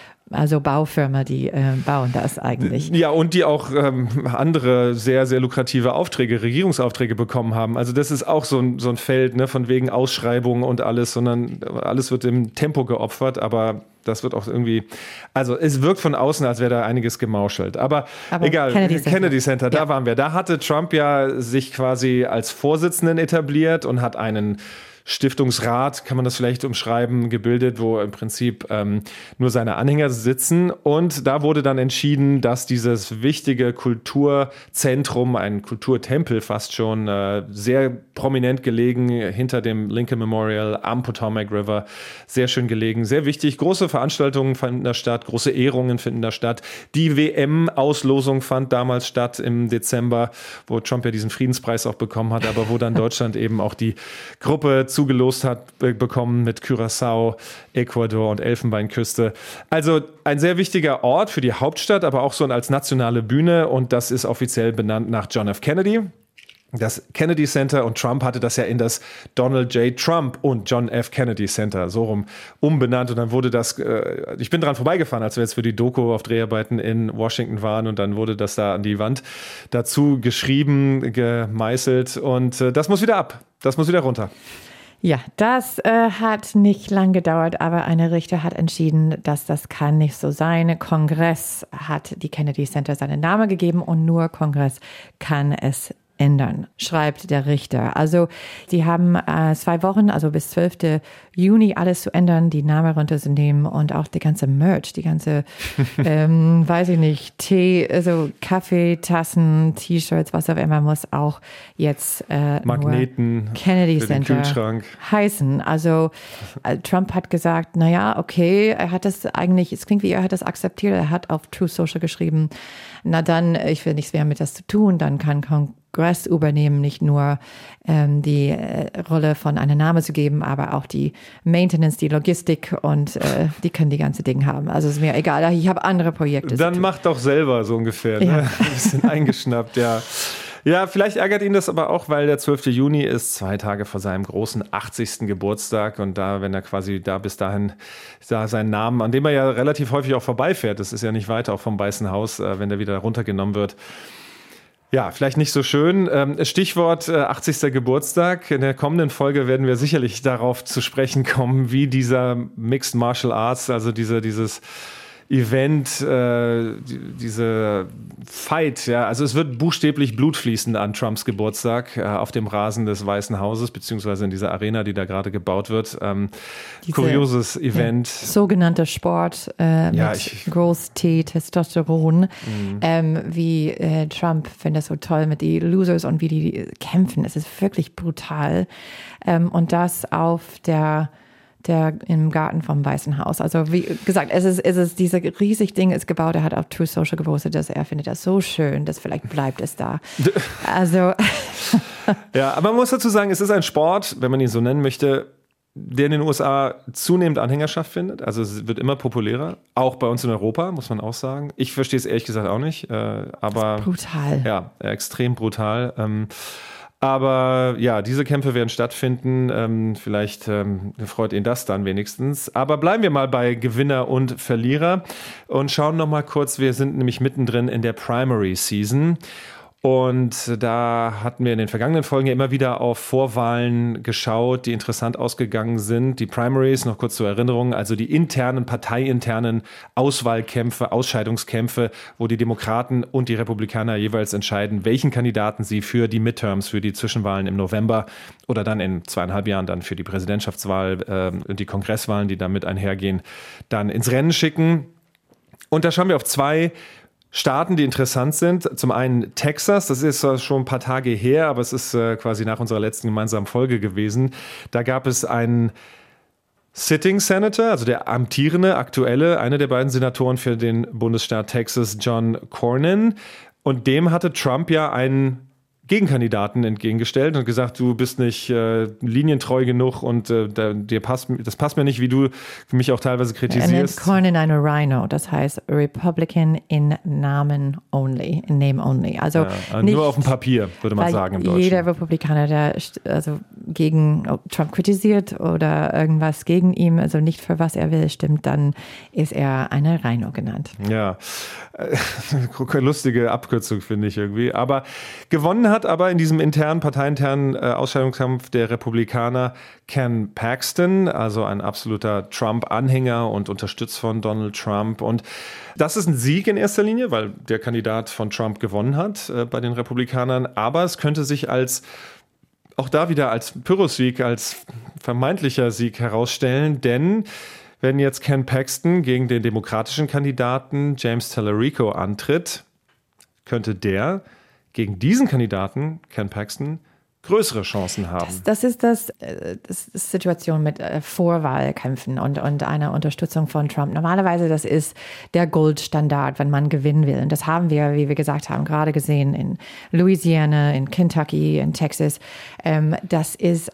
Baufirmen, die bauen das eigentlich. Ja, und die auch andere sehr, sehr lukrative Aufträge, Regierungsaufträge bekommen haben. Also das ist auch so ein Feld, ne, von wegen Ausschreibungen und alles, sondern alles wird im Tempo geopfert, aber das wird auch irgendwie, also es wirkt von außen, als wäre da einiges gemauschelt. Aber egal, Kennedy Center, da waren wir. Da hatte Trump ja sich quasi als Vorsitzenden etabliert und hat einen Stiftungsrat, kann man das vielleicht umschreiben, gebildet, wo im Prinzip nur seine Anhänger sitzen. Und da wurde dann entschieden, dass dieses wichtige Kulturzentrum, ein Kulturtempel fast schon, sehr prominent gelegen, hinter dem Lincoln Memorial am Potomac River, sehr schön gelegen, sehr wichtig. Große Veranstaltungen fanden da statt, große Ehrungen finden da statt. Die WM-Auslosung fand damals statt im Dezember, wo Trump ja diesen Friedenspreis auch bekommen hat, aber wo dann Deutschland eben auch die Gruppe zugelost hat bekommen mit Curaçao, Ecuador und Elfenbeinküste. Also ein sehr wichtiger Ort für die Hauptstadt, aber auch so als nationale Bühne, und das ist offiziell benannt nach John F. Kennedy. Das Kennedy Center, und Trump hatte das ja in das Donald J. Trump und John F. Kennedy Center so rum umbenannt, und dann wurde das, ich bin dran vorbeigefahren, als wir jetzt für die Doku auf Dreharbeiten in Washington waren, und dann wurde das da an die Wand dazu geschrieben, gemeißelt, und das muss wieder ab, das muss wieder runter. Ja, das hat nicht lang gedauert, aber eine Richter hat entschieden, dass das kann nicht so sein. Kongress hat die Kennedy Center seinen Namen gegeben, und nur Kongress kann es ändern, schreibt der Richter. Also die haben 2 Wochen, also bis 12. Juni alles zu ändern, die Namen runterzunehmen, und auch die ganze Merch, die ganze, weiß ich nicht, Tee, also Kaffee, Tassen, T-Shirts, was auch immer, muss auch jetzt Magneten nur Kennedy für den Center Kühlschrank heißen. Also Trump hat gesagt, naja, okay, er hat das eigentlich, es klingt wie er hat das akzeptiert, er hat auf Truth Social geschrieben, na dann, ich will nichts mehr mit das zu tun, dann kann Kongress übernehmen, nicht nur die Rolle von einem Namen zu geben, aber auch die Maintenance, die Logistik, und die können die ganze Ding haben. Also ist mir egal, ich habe andere Projekte. Dann macht doch selber so ungefähr, ja. Ne? Ein bisschen eingeschnappt, ja. Ja, vielleicht ärgert ihn das aber auch, weil der 12. Juni ist 2 Tage vor seinem großen 80. Geburtstag, und da, wenn er quasi da bis dahin da seinen Namen, an dem er ja relativ häufig auch vorbeifährt, das ist ja nicht weit auch vom Weißen Haus, wenn der wieder runtergenommen wird. Ja, vielleicht nicht so schön. Stichwort 80. Geburtstag. In der kommenden Folge werden wir sicherlich darauf zu sprechen kommen, wie dieser Mixed Martial Arts, also dieses Event, diese Fight, ja, also es wird buchstäblich Blut fließen an Trumps Geburtstag auf dem Rasen des Weißen Hauses, beziehungsweise in dieser Arena, die da gerade gebaut wird. Kurioses Event. Sogenannter Sport mit Groß-T, Testosteron. Wie Trump findet das so toll mit den Losers und wie die kämpfen. Es ist wirklich brutal. Und das auf der im Garten vom Weißen Haus. Also wie gesagt, es ist dieser riesige Ding ist gebaut. Er hat auf Truth Social gepostet, dass er findet das so schön, dass vielleicht bleibt es da. Also ja, aber man muss dazu sagen, es ist ein Sport, wenn man ihn so nennen möchte, der in den USA zunehmend Anhängerschaft findet. Also es wird immer populärer, auch bei uns in Europa, muss man auch sagen. Ich verstehe es ehrlich gesagt auch nicht, aber das ist brutal. Ja, extrem brutal. Aber ja, diese Kämpfe werden stattfinden. Vielleicht freut ihn das dann wenigstens. Aber bleiben wir mal bei Gewinner und Verlierer und schauen noch mal kurz. Wir sind nämlich mittendrin in der Primary Season. Und da hatten wir in den vergangenen Folgen ja immer wieder auf Vorwahlen geschaut, die interessant ausgegangen sind. Die Primaries, noch kurz zur Erinnerung, also die internen, parteiinternen Auswahlkämpfe, Ausscheidungskämpfe, wo die Demokraten und die Republikaner jeweils entscheiden, welchen Kandidaten sie für die Midterms, für die Zwischenwahlen im November oder dann in 2,5 Jahren dann für die Präsidentschaftswahl und die Kongresswahlen, die damit einhergehen, dann ins Rennen schicken. Und da schauen wir auf 2 Staaten, die interessant sind. Zum einen Texas, das ist schon ein paar Tage her, aber es ist quasi nach unserer letzten gemeinsamen Folge gewesen. Da gab es einen Sitting Senator, also der amtierende, aktuelle, einer der beiden Senatoren für den Bundesstaat Texas, John Cornyn. Und dem hatte Trump ja einen Gegenkandidaten entgegengestellt und gesagt, du bist nicht linientreu genug und das passt mir nicht, wie du mich auch teilweise kritisierst. Er nennt Cornyn eine Rhino, das heißt Republican in Namen only, in name only. Also nicht, nur auf dem Papier, würde man sagen im Deutschen. Jeder Republikaner, der also gegen Trump kritisiert oder irgendwas gegen ihn, also nicht für was er will, stimmt, dann ist er eine Rhino genannt. Ja, lustige Abkürzung finde ich irgendwie. Aber gewonnen hat aber in diesem parteiinternen Ausscheidungskampf der Republikaner Ken Paxton, also ein absoluter Trump-Anhänger und unterstützt von Donald Trump. Und das ist ein Sieg in erster Linie, weil der Kandidat von Trump gewonnen hat bei den Republikanern. Aber es könnte sich auch da wieder als Pyrrhussieg, als vermeintlicher Sieg herausstellen, denn wenn jetzt Ken Paxton gegen den demokratischen Kandidaten James Tallarico antritt, könnte der gegen diesen Kandidaten, Ken Paxton, größere Chancen haben. Das ist das Situation mit Vorwahlkämpfen und einer Unterstützung von Trump. Normalerweise, das ist der Goldstandard, wenn man gewinnen will. Und das haben wir, wie wir gesagt haben, gerade gesehen in Louisiana, in Kentucky, in Texas. Das ist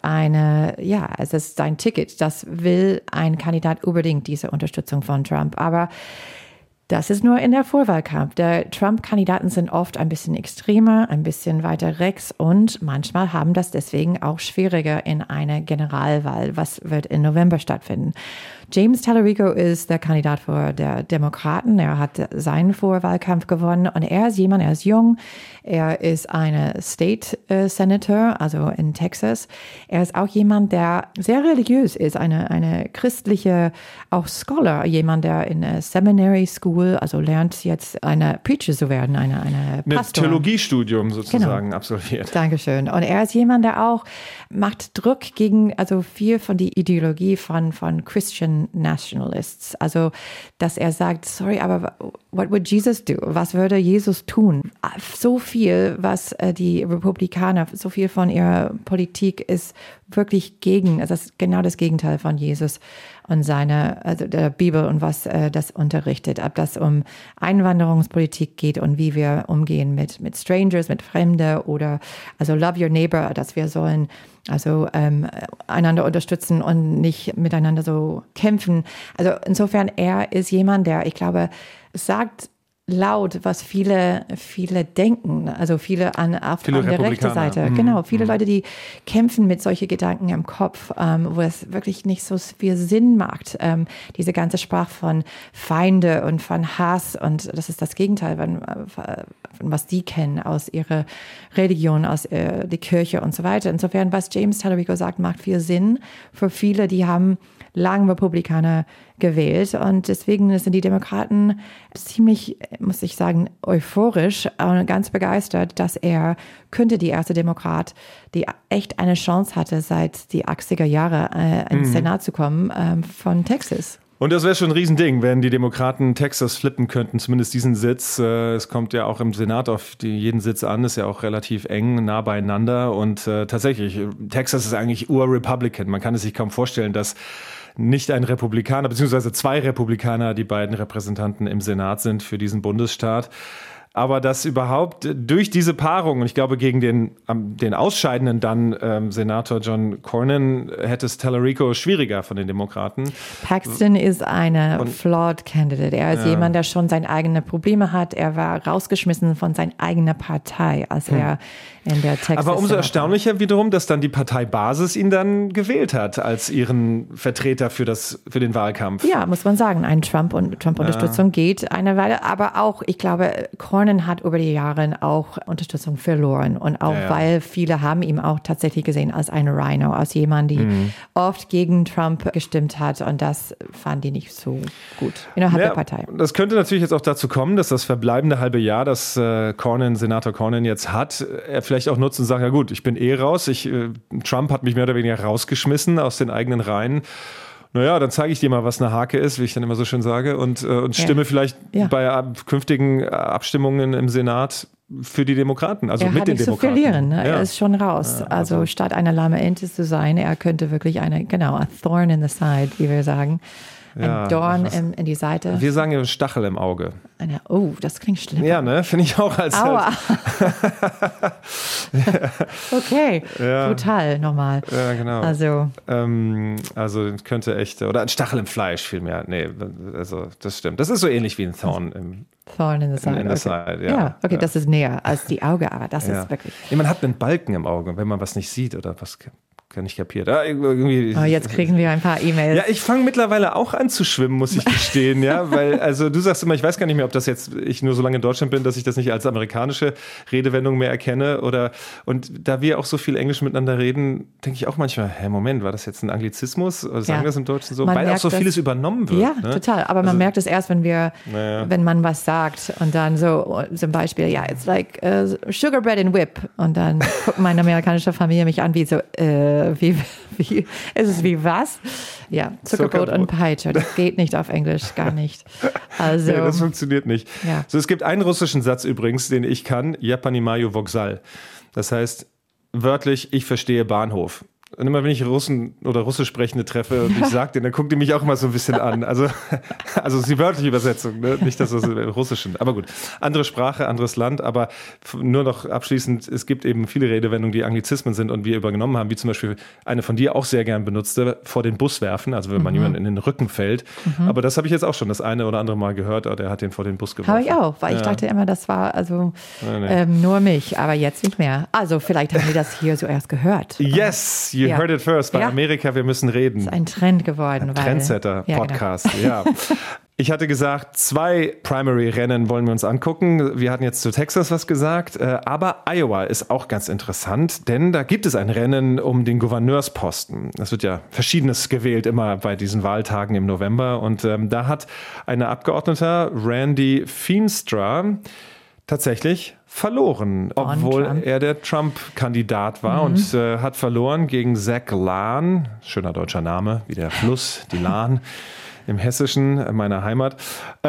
es ist ein Ticket. Das will ein Kandidat unbedingt, diese Unterstützung von Trump. Aber das ist nur in der Vorwahlkampf. Der Trump-Kandidaten sind oft ein bisschen extremer, ein bisschen weiter rechts und manchmal haben das deswegen auch schwieriger in einer Generalwahl, was wird im November stattfinden. James Tallarico ist der Kandidat für der Demokraten. Er hat seinen Vorwahlkampf gewonnen und er ist jung. Er ist eine State Senator, also in Texas. Er ist auch jemand, der sehr religiös ist, eine christliche, auch Scholar, jemand, der in der Seminary School, also lernt jetzt eine Preacher zu werden, eine Pastor. Theologiestudium sozusagen absolviert. Dankeschön. Und er ist jemand, der auch macht Druck gegen, also viel von der Ideologie von Christian Nationalists. Also, dass er sagt, sorry, aber what would Jesus do? Was würde Jesus tun? So viel, was die Republikaner, so viel von ihrer Politik ist wirklich gegen, also das ist genau das Gegenteil von Jesus und also der Bibel und was das unterrichtet. Ob das um Einwanderungspolitik geht und wie wir umgehen mit Strangers, mit Fremden oder also love your neighbor, dass wir sollen also einander unterstützen und nicht miteinander so kämpfen. Also insofern, er ist jemand, der, ich glaube, sagt laut, was viele denken, also viele an der rechten Seite. Genau, viele Leute, die kämpfen mit solchen Gedanken im Kopf, wo es wirklich nicht so viel Sinn macht. Diese ganze Sprache von Feinde und von Hass und das ist das Gegenteil, von was die kennen aus ihrer Religion, aus der Kirche und so weiter. Insofern, was James Tallarico sagt, macht viel Sinn für viele, die haben lange Republikaner gewählt und deswegen sind die Demokraten ziemlich, muss ich sagen, euphorisch und ganz begeistert, dass er könnte die erste Demokrat, die echt eine Chance hatte, seit die 80er Jahre ins Senat zu kommen, von Texas. Und das wäre schon ein Riesending, wenn die Demokraten Texas flippen könnten, zumindest diesen Sitz. Es kommt ja auch im Senat auf jeden Sitz an, ist ja auch relativ eng, nah beieinander. Und tatsächlich, Texas ist eigentlich Ur-Republican. Man kann es sich kaum vorstellen, dass nicht ein Republikaner, beziehungsweise 2 Republikaner, die beiden Repräsentanten im Senat sind für diesen Bundesstaat. Aber dass überhaupt durch diese Paarung, und ich glaube gegen den Ausscheidenden dann Senator John Cornyn, hätte es Tallarico schwieriger von den Demokraten. Paxton ist eine flawed Candidate. Er ist jemand, der schon seine eigenen Probleme hat. Er war rausgeschmissen von seiner eigenen Partei, als er in der Texas. Aber umso erstaunlicher wiederum, dass dann die Parteibasis ihn dann gewählt hat als ihren Vertreter für den Wahlkampf. Ja, muss man sagen. Ein Trump-Unterstützung geht eine Weile. Aber auch, ich glaube, Cornyn hat über die Jahre auch Unterstützung verloren. Und auch weil viele haben ihn auch tatsächlich gesehen als eine Rhino, als jemand, die oft gegen Trump gestimmt hat. Und das fanden die nicht so gut innerhalb der Partei. Das könnte natürlich jetzt auch dazu kommen, dass das verbleibende halbe Jahr, das Senator Cornyn jetzt hat, er vielleicht auch nutzt und sagt, ja gut, ich bin raus. Trump hat mich mehr oder weniger rausgeschmissen aus den eigenen Reihen. Naja, dann zeige ich dir mal, was eine Hake ist, wie ich dann immer so schön sage, und stimme vielleicht bei künftigen Abstimmungen im Senat für die Demokraten, also er mit hat den nichts Demokraten. zu verlieren, ne? Ja. Er ist schon raus. Ja, also statt eine lahme Ente zu sein, er könnte wirklich a thorn in the side, wie wir sagen. Ein Dorn in die Seite. Wir sagen ja Stachel im Auge. Das klingt schlimm. Ja, ne? Finde ich auch als... Aua. Okay, brutal nochmal. Ja, genau. Also könnte echt... Oder ein Stachel im Fleisch vielmehr. Nee, also das stimmt. Das ist so ähnlich wie ein Thorn im... Thorn in the side. In the side, ja. Okay, das ist näher als die Auge, aber das ist wirklich... Ja, man hat einen Balken im Auge, wenn man was nicht sieht oder was... Nicht kapiert. Jetzt kriegen wir ein paar E-Mails. Ja, ich fange mittlerweile auch an zu schwimmen, muss ich gestehen, ja, weil, also du sagst immer, ich weiß gar nicht mehr, ob das jetzt, ich nur so lange in Deutschland bin, dass ich das nicht als amerikanische Redewendung mehr erkenne und da wir auch so viel Englisch miteinander reden, denke ich auch manchmal, Moment, war das jetzt ein Anglizismus? Oder sagen wir das im Deutschen so? Weil auch so vieles übernommen wird. Ja, ne? Total, aber man merkt es erst, wenn man was sagt und dann so zum Beispiel, it's like sugar bread and whip und dann guckt meine amerikanische Familie mich an wie so, wie ist es wie was? Ja, Zuckerbrot und Peitsche. Das geht nicht auf Englisch, gar nicht. Also, nee, das funktioniert nicht. Ja. So, es gibt einen russischen Satz übrigens, den ich kann, Я понимаю вокзал. Das heißt wörtlich, ich verstehe Bahnhof. Und immer wenn ich Russen oder Russischsprechende treffe und ich sage denen, dann gucken die mich auch immer so ein bisschen an. Also die wörtliche Übersetzung, ne? Nicht das Russischen. Aber gut, andere Sprache, anderes Land. Aber nur noch abschließend, es gibt eben viele Redewendungen, die Anglizismen sind und wir übernommen haben, wie zum Beispiel eine von dir auch sehr gern benutzte, vor den Bus werfen, also wenn man jemanden in den Rücken fällt. Aber das habe ich jetzt auch schon das eine oder andere Mal gehört, der hat den vor den Bus geworfen. Habe ich auch, weil ich dachte immer, das war nur mich, aber jetzt nicht mehr. Also vielleicht haben die das hier zuerst gehört. Yes, you heard it first. Bei Amerika, wir müssen reden. Das ist ein Trend geworden. Trendsetter-Podcast, ja. Ich hatte gesagt, 2 Primary-Rennen wollen wir uns angucken. Wir hatten jetzt zu Texas was gesagt, aber Iowa ist auch ganz interessant, denn da gibt es ein Rennen um den Gouverneursposten. Es wird ja Verschiedenes gewählt, immer bei diesen Wahltagen im November. Und da hat eine Abgeordnete, Randy Feenstra, tatsächlich verloren, obwohl er der Trump-Kandidat war und hat verloren gegen Zach Lahn, schöner deutscher Name, wie der Fluss, die Lahn im Hessischen, meiner Heimat.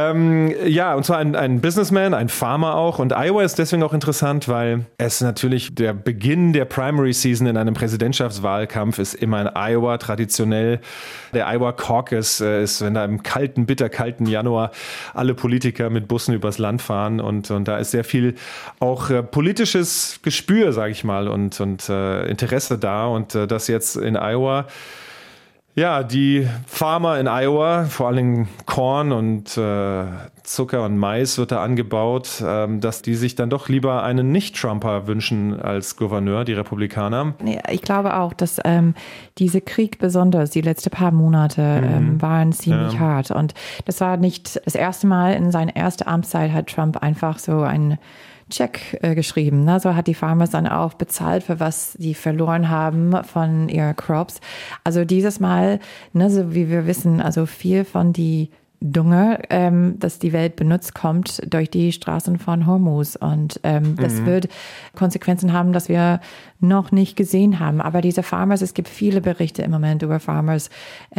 Und zwar ein Businessman, ein Farmer auch. Und Iowa ist deswegen auch interessant, weil es natürlich der Beginn der Primary Season in einem Präsidentschaftswahlkampf ist immer in Iowa traditionell. Der Iowa Caucus ist, wenn da im bitterkalten Januar alle Politiker mit Bussen übers Land fahren. Und da ist sehr viel auch politisches Gespür, sage ich mal, und Interesse da. Und das jetzt in Iowa... Ja, die Farmer in Iowa, vor allem Korn und Zucker und Mais wird da angebaut, dass die sich dann doch lieber einen Nicht-Trumper wünschen als Gouverneur, die Republikaner. Ich glaube auch, dass dieser Krieg besonders, die letzten paar Monate waren ziemlich hart. Und das war nicht das erste Mal in seiner ersten Amtszeit hat Trump einfach so einen Check geschrieben. Ne? So hat die Farmers dann auch bezahlt, für was sie verloren haben von ihren Crops. Also dieses Mal, ne, so wie wir wissen, also viel von die Dünger, das die Welt benutzt, kommt durch die Straßen von Hormuz. Und das wird Konsequenzen haben, dass wir noch nicht gesehen haben. Aber diese Farmers, es gibt viele Berichte im Moment über Farmers,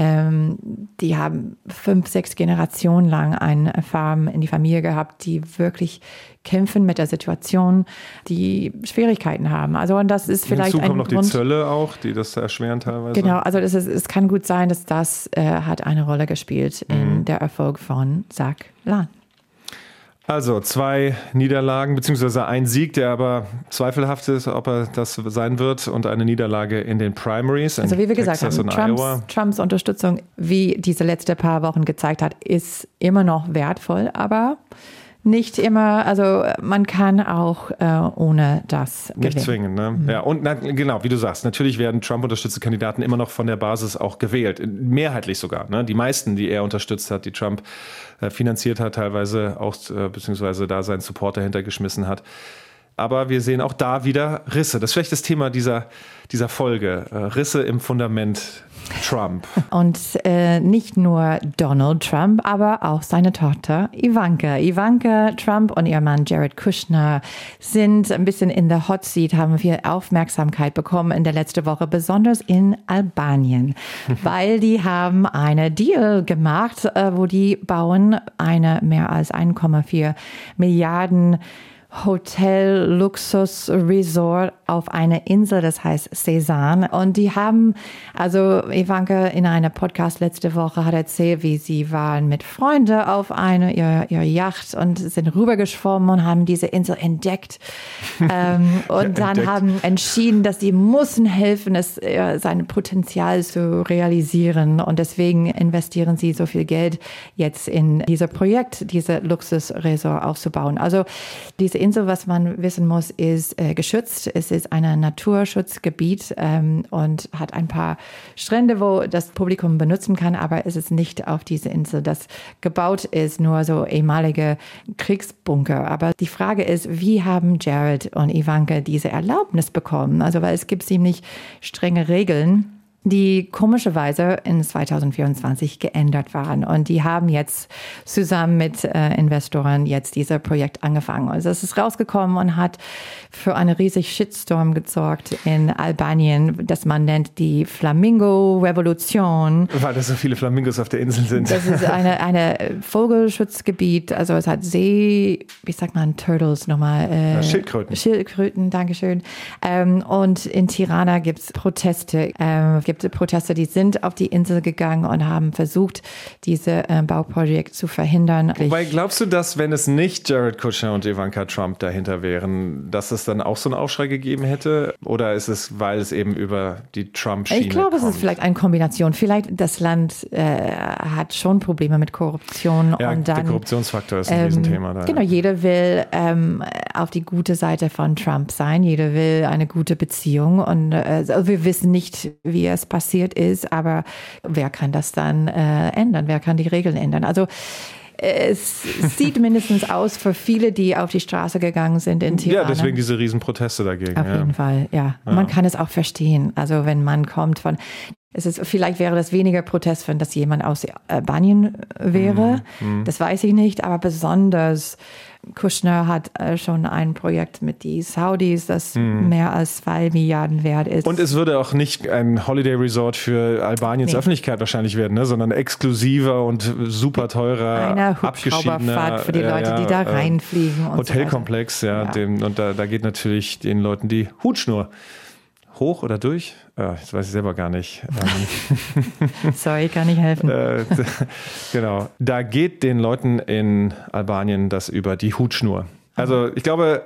die haben 5, 6 Generationen lang eine Farm in die Familie gehabt, die wirklich kämpfen mit der Situation, die Schwierigkeiten haben. Also und das ist vielleicht hinzu kommen ein noch Grund, die Zölle auch, die das erschweren teilweise. Genau, also es kann gut sein, dass das hat eine Rolle gespielt in der Erfolg von Zach Lahn. Also 2 Niederlagen, beziehungsweise ein Sieg, der aber zweifelhaft ist, ob er das sein wird, und eine Niederlage in den Primaries. Also wie wir gesagt haben, Trumps Unterstützung, wie diese letzten paar Wochen gezeigt hat, ist immer noch wertvoll, aber nicht immer, also man kann auch ohne das gewinnen. Nicht zwingen, ne? Ja, und genau, wie du sagst, natürlich werden Trump-unterstützte Kandidaten immer noch von der Basis auch gewählt. Mehrheitlich sogar, ne? Die meisten, die er unterstützt hat, die Trump finanziert hat, teilweise auch, beziehungsweise da seinen Supporter hintergeschmissen hat. Aber wir sehen auch da wieder Risse. Das ist vielleicht das Thema dieser Folge. Risse im Fundament Trump. Und nicht nur Donald Trump, aber auch seine Tochter Ivanka. Ivanka Trump und ihr Mann Jared Kushner sind ein bisschen in der Hot Seat, haben viel Aufmerksamkeit bekommen in der letzten Woche, besonders in Albanien, weil die haben eine Deal gemacht, wo die bauen eine mehr als 1,4 Milliarden Hotel-Luxus-Resort auf einer Insel, das heißt Cézanne. Und die haben, also Ivanka in einem Podcast letzte Woche hat erzählt, wie sie waren mit Freunden auf ihrer Yacht und sind rübergeschwommen und haben diese Insel entdeckt. Und dann haben entschieden, dass sie müssen helfen, sein Potenzial zu realisieren. Und deswegen investieren sie so viel Geld jetzt in dieses Projekt, diese Luxusresort aufzubauen. Also diese Insel, was man wissen muss, ist geschützt. Es ist ein Naturschutzgebiet und hat ein paar Strände, wo das Publikum benutzen kann, aber es ist nicht auf diese Insel, das gebaut ist, nur so ehemalige Kriegsbunker. Aber die Frage ist, wie haben Jared und Ivanka diese Erlaubnis bekommen? Also, weil es gibt ziemlich strenge Regeln, die komischerweise in 2024 geändert waren. Und die haben jetzt zusammen mit Investoren jetzt dieses Projekt angefangen. Also es ist rausgekommen und hat für einen riesigen Shitstorm gesorgt in Albanien, das man nennt die Flamingo-Revolution. Weil da so viele Flamingos auf der Insel sind. Das ist eine Vogelschutzgebiet, also es hat Turtles nochmal. Schildkröten. Schildkröten, Dankeschön. Und in Tirana gibt es Proteste, die sind auf die Insel gegangen und haben versucht, dieses Bauprojekt zu verhindern. Wobei, glaubst du, dass wenn es nicht Jared Kushner und Ivanka Trump dahinter wären, dass es dann auch so einen Aufschrei gegeben hätte? Oder ist es, weil es eben über die Trump-Schiene Ich glaube, kommt? es ist vielleicht eine Kombination. Vielleicht das Land hat schon Probleme mit Korruption. Ja, und dann, der Korruptionsfaktor ist ein Riesenthema da. Genau, jeder will auf die gute Seite von Trump sein. Jeder will eine gute Beziehung. Und also wir wissen nicht, wie es passiert ist, aber wer kann das dann ändern? Wer kann die Regeln ändern? Also es sieht mindestens aus für viele, die auf die Straße gegangen sind in Tirana. Ja, deswegen diese Riesenproteste dagegen. Auf jeden Fall, ja. Und man kann es auch verstehen. Also wenn man kommt vielleicht wäre das weniger Protest, wenn das jemand aus Albanien wäre. Das weiß ich nicht, aber besonders Kushner hat schon ein Projekt mit den Saudis, das mehr als 2 Milliarden wert ist. Und es würde auch nicht ein Holiday Resort für Albaniens Öffentlichkeit wahrscheinlich werden, ne? Sondern exklusiver und super teurer, eine Hubschrauberfahrt für die Leute, die da reinfliegen. Und Hotelkomplex, so weiter. Und da geht natürlich den Leuten die Hutschnur hoch oder durch? Das weiß ich selber gar nicht. Sorry, ich kann nicht helfen. Genau. Da geht den Leuten in Albanien das über die Hutschnur. Also ich glaube,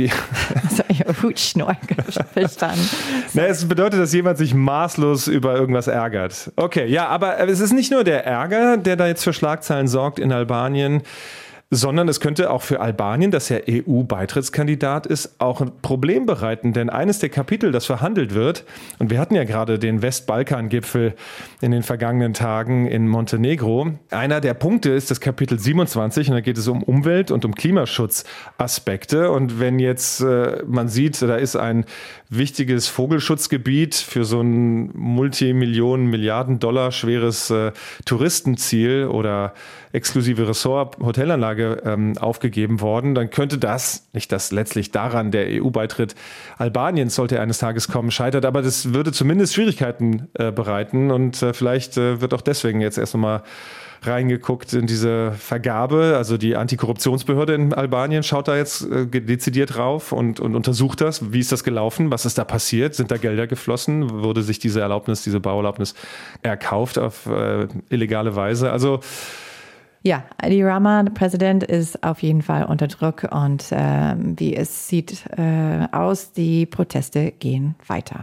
Hutschnur verstanden. Es bedeutet, dass jemand sich maßlos über irgendwas ärgert. Okay, ja, aber es ist nicht nur der Ärger, der da jetzt für Schlagzeilen sorgt in Albanien, sondern es könnte auch für Albanien, das ja EU-Beitrittskandidat ist, auch ein Problem bereiten. Denn eines der Kapitel, das verhandelt wird, und wir hatten ja gerade den Westbalkan-Gipfel in den vergangenen Tagen in Montenegro. Einer der Punkte ist das Kapitel 27 und da geht es um Umwelt- und um Klimaschutzaspekte. Und wenn jetzt man sieht, da ist ein wichtiges Vogelschutzgebiet für so ein Multimillionen-Milliarden-Dollar schweres Touristenziel oder exklusive Ressort-Hotelanlage aufgegeben worden, dann könnte das, nicht dass letztlich daran der EU-Beitritt Albaniens, sollte eines Tages kommen, scheitert, aber das würde zumindest Schwierigkeiten bereiten und vielleicht wird auch deswegen jetzt erst nochmal reingeguckt in diese Vergabe. Also die Antikorruptionsbehörde in Albanien schaut da jetzt dezidiert drauf und untersucht das. Wie ist das gelaufen? Was ist da passiert? Sind da Gelder geflossen? Wurde sich diese Bauerlaubnis erkauft auf illegale Weise? Also ja, Edi Rama, der Präsident, ist auf jeden Fall unter Druck und wie es sieht aus, die Proteste gehen weiter.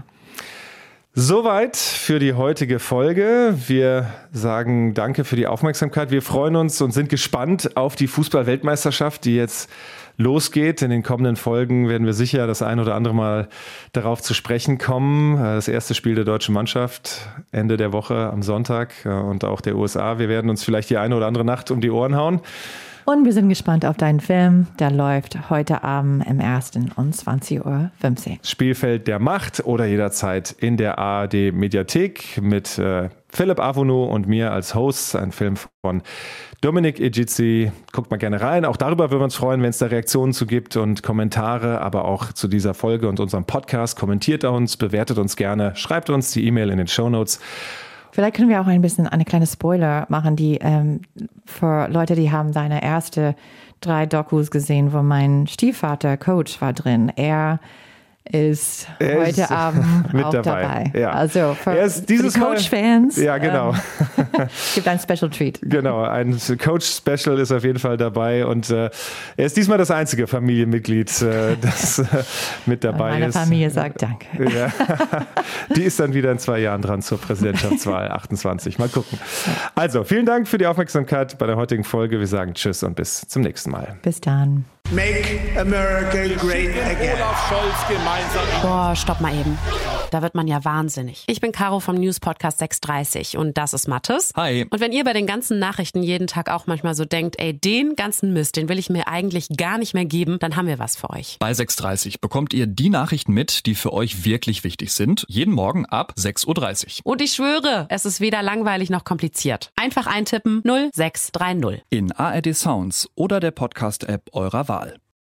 Soweit für die heutige Folge. Wir sagen danke für die Aufmerksamkeit. Wir freuen uns und sind gespannt auf die Fußball-Weltmeisterschaft, die jetzt losgeht. In den kommenden Folgen werden wir sicher das ein oder andere Mal darauf zu sprechen kommen. Das erste Spiel der deutschen Mannschaft Ende der Woche am Sonntag und auch der USA. Wir werden uns vielleicht die eine oder andere Nacht um die Ohren hauen. Und wir sind gespannt auf deinen Film. Der läuft heute Abend im 1. um 20.15 Uhr. Spielfeld der Macht oder jederzeit in der ARD Mediathek mit Philipp Avono und mir als Hosts. Ein Film von Dominik Egizi. Guckt mal gerne rein. Auch darüber würden wir uns freuen, wenn es da Reaktionen zu gibt und Kommentare, aber auch zu dieser Folge und unserem Podcast. Kommentiert uns, bewertet uns gerne, schreibt uns die E-Mail in den Shownotes. Vielleicht können wir auch ein bisschen eine kleine Spoiler machen, die für Leute, die haben seine erste 3 Dokus gesehen, wo mein Stiefvater Coach war drin. Er ist heute Abend mit auch dabei. Ja. Also für die Coach-Fans. Ja, genau. Gibt ein Special Treat. Genau, ein Coach-Special ist auf jeden Fall dabei und er ist diesmal das einzige Familienmitglied, das mit dabei meine ist. Meine Familie sagt Danke. Ja. Die ist dann wieder in 2 Jahren dran zur Präsidentschaftswahl 28. Mal gucken. Also, vielen Dank für die Aufmerksamkeit bei der heutigen Folge. Wir sagen Tschüss und bis zum nächsten Mal. Bis dann. Make America great again. Olaf Scholz gemeinsam. Boah, stopp mal eben. Da wird man ja wahnsinnig. Ich bin Caro vom News Podcast 630 und das ist Mathis. Hi. Und wenn ihr bei den ganzen Nachrichten jeden Tag auch manchmal so denkt, ey, den ganzen Mist, den will ich mir eigentlich gar nicht mehr geben, dann haben wir was für euch. Bei 630 bekommt ihr die Nachrichten mit, die für euch wirklich wichtig sind. Jeden Morgen ab 6.30 Uhr. Und ich schwöre, es ist weder langweilig noch kompliziert. Einfach eintippen 0630. In ARD Sounds oder der Podcast-App eurer Wahl.